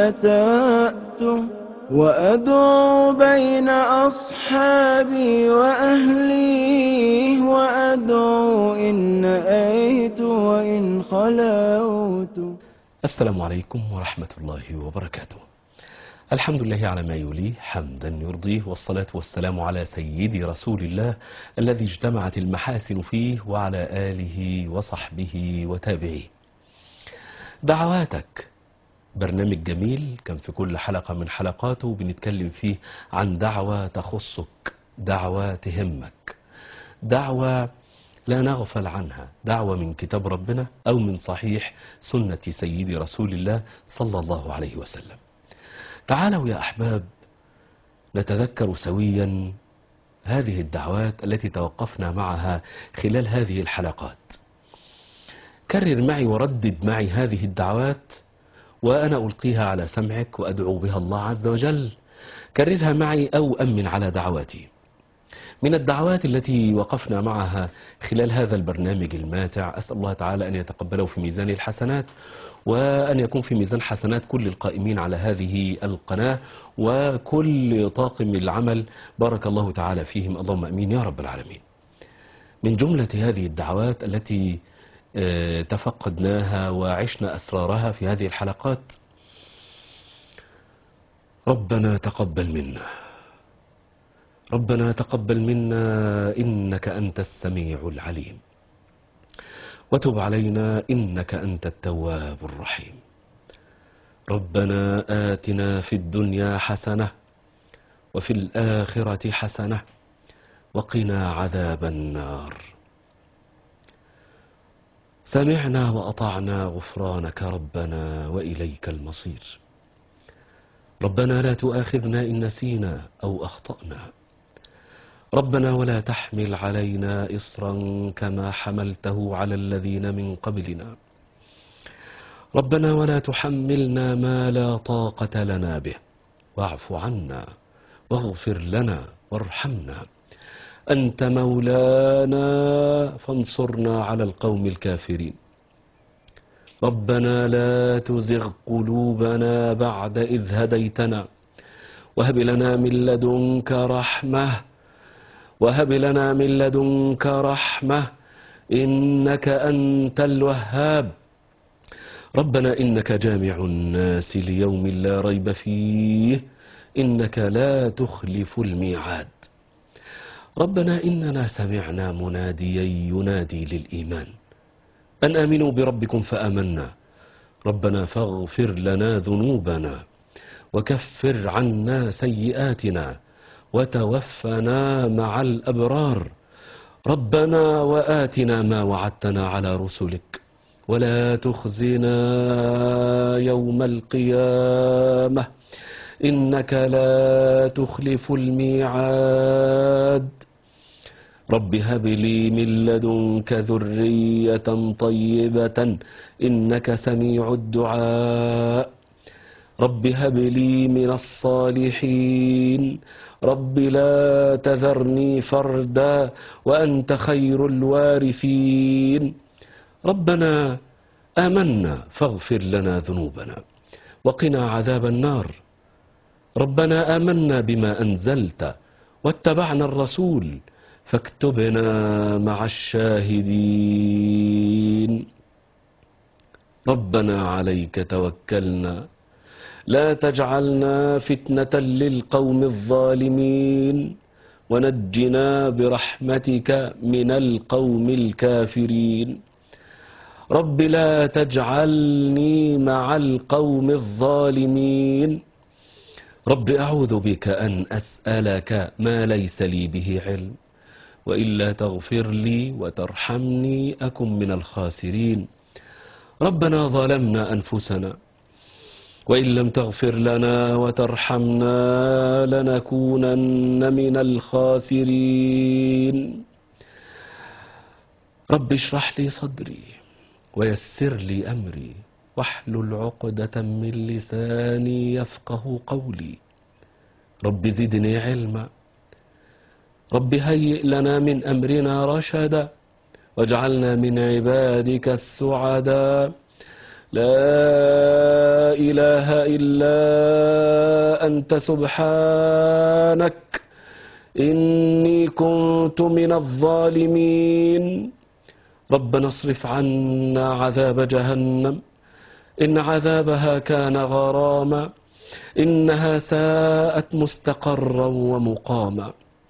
أسأت وأدعو بين أصحابي وأهلي وأدعو إن نأيت وإن خلوت. السلام عليكم ورحمة الله وبركاته. الحمد لله على ما يليه حمدا يرضيه، والصلاة والسلام على سيدي رسول الله الذي اجتمعت المحاسن فيه وعلى آله وصحبه وتابعيه. دعواتك برنامج جميل كان في كل حلقة من حلقاته بنتكلم فيه عن دعوة تخصك، دعوة تهمك، دعوة لا نغفل عنها، دعوة من كتاب ربنا أو من صحيح سنة سيدي رسول الله صلى الله عليه وسلم. تعالوا يا أحباب نتذكر سويا هذه الدعوات التي توقفنا معها خلال هذه الحلقات. كرر معي وردد معي هذه الدعوات وأنا ألقيها على سمعك وأدعو بها الله عز وجل. كررها معي أو أمن على دعواتي. من الدعوات التي وقفنا معها خلال هذا البرنامج الماتع، أسأل الله تعالى أن يتقبله في ميزان الحسنات، وأن يكون في ميزان حسنات كل القائمين على هذه القناة وكل طاقم العمل، بارك الله تعالى فيهم، اللهم أمين يا رب العالمين. من جملة هذه الدعوات التي تفقدناها وعشنا أسرارها في هذه الحلقات: ربنا تقبل منا، ربنا تقبل منا إنك أنت السميع العليم، وتب علينا إنك أنت التواب الرحيم. ربنا آتنا في الدنيا حسنة وفي الآخرة حسنة وقنا عذاب النار. سمعنا وأطعنا غفرانك ربنا وإليك المصير. ربنا لا تؤاخذنا إن نسينا أو أخطأنا. ربنا ولا تحمل علينا إصرا كما حملته على الذين من قبلنا. ربنا ولا تحملنا ما لا طاقة لنا به، واعف عنا واغفر لنا وارحمنا، أنت مولانا فانصرنا على القوم الكافرين. ربنا لا تزغ قلوبنا بعد إذ هديتنا وهب لنا من لدنك رحمة، وهب لنا من لدنك رحمة إنك أنت الوهاب. ربنا إنك جامع الناس ليوم لا ريب فيه إنك لا تخلف الميعاد. ربنا إننا سمعنا مناديا ينادي للإيمان أن آمنوا بربكم فآمنا. ربنا فاغفر لنا ذنوبنا وكفر عنا سيئاتنا وتوفنا مع الأبرار. ربنا وآتنا ما وعدتنا على رسلك ولا تخزنا يوم القيامة إنك لا تخلف الميعاد. رب هب لي من لدنك ذرية طيبة إنك سميع الدعاء. رب هب لي من الصالحين. رب لا تذرني فردا وأنت خير الوارثين. ربنا آمنا فاغفر لنا ذنوبنا وقنا عذاب النار. ربنا آمنا بما أنزلت واتبعنا الرسول فاكتبنا مع الشاهدين. ربنا عليك توكلنا لا تجعلنا فتنة للقوم الظالمين ونجنا برحمتك من القوم الكافرين. رب لا تجعلني مع القوم الظالمين. رب أعوذ بك أن أسألك ما ليس لي به علم، وإلا تغفر لي وترحمني أكن من الخاسرين. ربنا ظلمنا أنفسنا وإن لم تغفر لنا وترحمنا لنكونن من الخاسرين. رب اشرح لي صدري ويسر لي أمري واحلل عقدة من لساني يفقه قولي. رب زدني علما. رب هيئ لنا من أمرنا رشدا واجعلنا من عبادك السعداء. لا إله إلا أنت سبحانك إني كنت من الظالمين. ربنا اصرف عنا عذاب جهنم إن عذابها كان غراما إنها ساءت مستقرا ومقاما.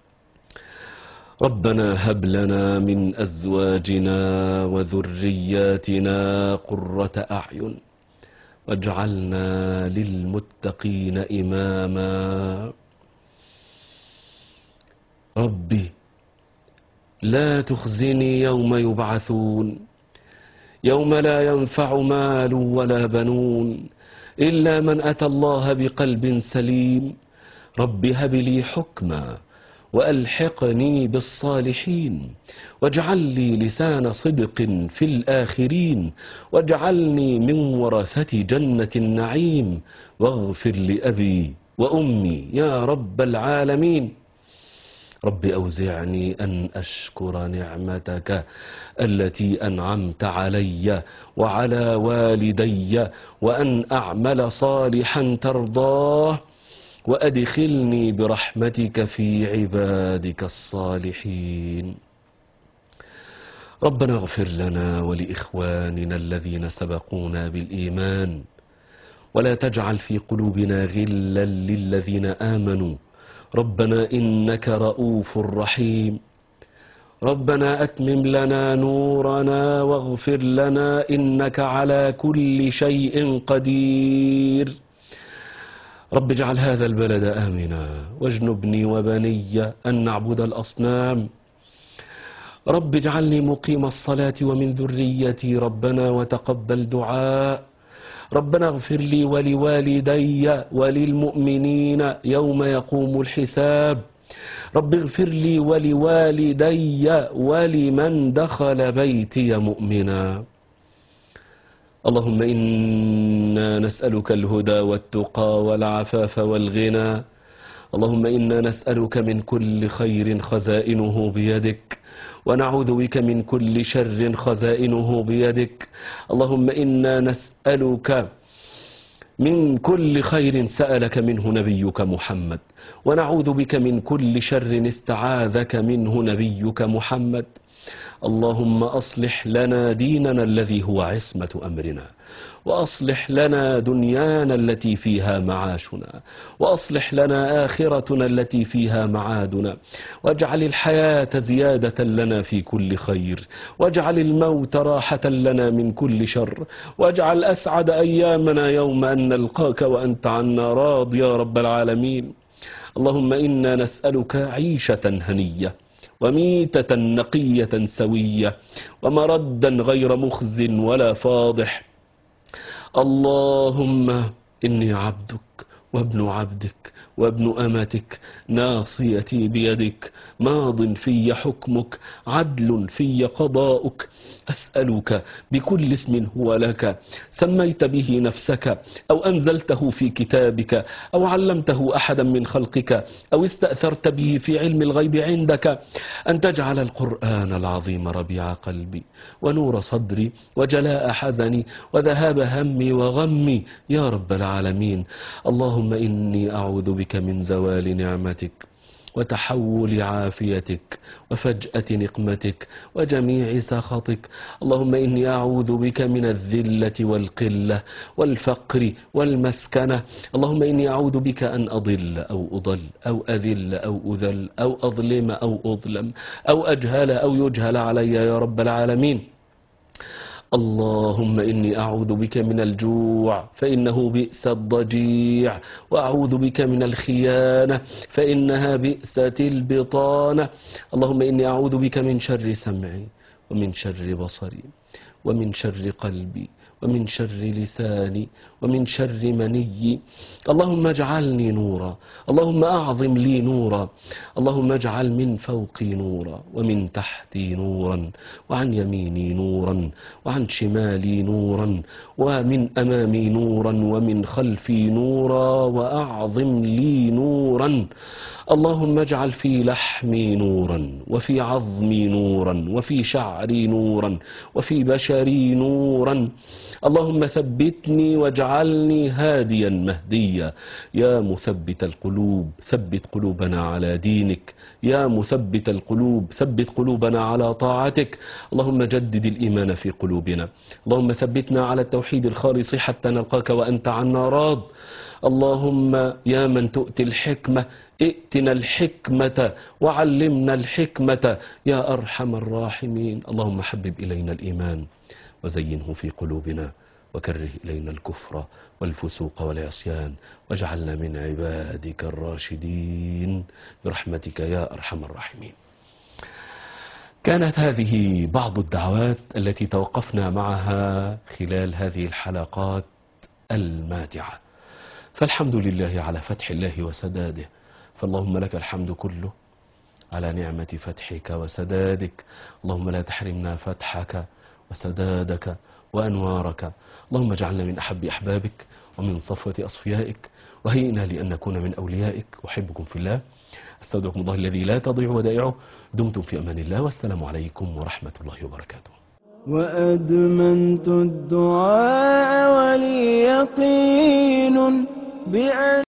ربنا هب لنا من أزواجنا وذرياتنا قرة أعين واجعلنا للمتقين إماما. ربي لا تخزني يوم يبعثون يوم لا ينفع مال ولا بنون إلا من أتى الله بقلب سليم. رب هب لي حكما وألحقني بالصالحين واجعل لي لسان صدق في الآخرين واجعلني من ورثة جنة النعيم واغفر لأبي وأمي يا رب العالمين. رب أوزعني أن أشكر نعمتك التي أنعمت علي وعلى والدي وأن أعمل صالحا ترضاه وأدخلني برحمتك في عبادك الصالحين. ربنا اغفر لنا ولإخواننا الذين سبقونا بالإيمان ولا تجعل في قلوبنا غلا للذين آمنوا ربنا إنك رؤوف رحيم. ربنا أتمم لنا نورنا واغفر لنا إنك على كل شيء قدير. رب اجعل هذا البلد آمنا واجنبني وبني أن نعبد الأصنام. رب اجعلني مقيم الصلاة ومن ذريتي ربنا وتقبل دعاء. ربنا اغفر لي ولوالدي وللمؤمنين يوم يقوم الحساب. رب اغفر لي ولوالدي ولمن دخل بيتي مؤمنا. اللهم إنا نسألك الهدى والتقى والعفاف والغنى. اللهم إنا نسألك من كل خير خزائنه بيدك ونعوذ بك من كل شر خزائنه بيدك. اللهم إنا نسألك من كل خير سألك منه نبيك محمد ونعوذ بك من كل شر استعاذك منه نبيك محمد. اللهم أصلح لنا ديننا الذي هو عصمة أمرنا وأصلح لنا دنيانا التي فيها معاشنا وأصلح لنا آخرتنا التي فيها معادنا واجعل الحياة زيادة لنا في كل خير واجعل الموت راحة لنا من كل شر واجعل أسعد أيامنا يوم أن نلقاك وأنت عنا راض يا رب العالمين. اللهم إنا نسألك عيشة هنية وميتة نقية سوية ومردا غير مخز ولا فاضح. اللهم إني عبدك وابن عبدك وابن أمتك ناصيتي بيدك ماض في حكمك عدل في قضاؤك. أسألك بكل اسم هو لك سميت به نفسك أو أنزلته في كتابك أو علمته أحدا من خلقك أو استأثرت به في علم الغيب عندك أن تجعل القرآن العظيم ربيع قلبي ونور صدري وجلاء حزني وذهاب همي وغمي يا رب العالمين. اللهم إني أعوذ بك من زوال نعمتك وتحول عافيتك وفجأة نقمتك وجميع سخطك. اللهم إني أعوذ بك من الذلة والقلة والفقر والمسكنة. اللهم إني أعوذ بك أن أضل أو أضل أو أذل أو أذل أو أظلم أو أظلم أو أجهل أو يجهل علي يا رب العالمين. اللهم إني أعوذ بك من الجوع فإنه بئس الضجيع وأعوذ بك من الخيانة فإنها بئست البطانة. اللهم إني أعوذ بك من شر سمعي ومن شر بصري ومن شر قلبي ومن شر لساني ومن شر مني. اللهم اجعلني نورا اللهم أعظم لي نورا. اللهم اجعل من فوقي نورا ومن تحتي نورا وعن يميني نورا وعن شمالي نورا ومن أمامي نورا ومن خلفي نورا وأعظم لي نورا. اللهم اجعل في لحمي نورا وفي عظمي نورا وفي شعري نورا وفي بشري نورا. اللهم ثبتني واجعلني هاديا مهديا. يا مثبت القلوب ثبت قلوبنا على دينك. يا مثبت القلوب ثبت قلوبنا على طاعتك. اللهم جدد الإيمان في قلوبنا. اللهم ثبتنا على التوحيد الخالص حتى نلقاك وأنت عنا راض. اللهم يا من تؤتي الحكمة ائتنا الحكمة وعلمنا الحكمة يا أرحم الراحمين. اللهم حبب إلينا الإيمان وزينه في قلوبنا وكره إلينا الكفر والفسوق والعصيان واجعلنا من عبادك الراشدين برحمتك يا أرحم الراحمين. كانت هذه بعض الدعوات التي توقفنا معها خلال هذه الحلقات الماتعة، فالحمد لله على فتح الله وسداده. فاللهم لك الحمد كله على نعمة فتحك وسدادك. اللهم لا تحرمنا فتحك وسدادك وأنوارك. اللهم اجعلنا من أحب أحبابك ومن صفوة أصفيائك، وهيئنا لأن نكون من أوليائك. أحبكم في الله، أستودعكم الله الذي لا تضيع ودائعه. دمتم في أمان الله، والسلام عليكم ورحمة الله وبركاته. وأدمنت الدعاء ولي يقين بأن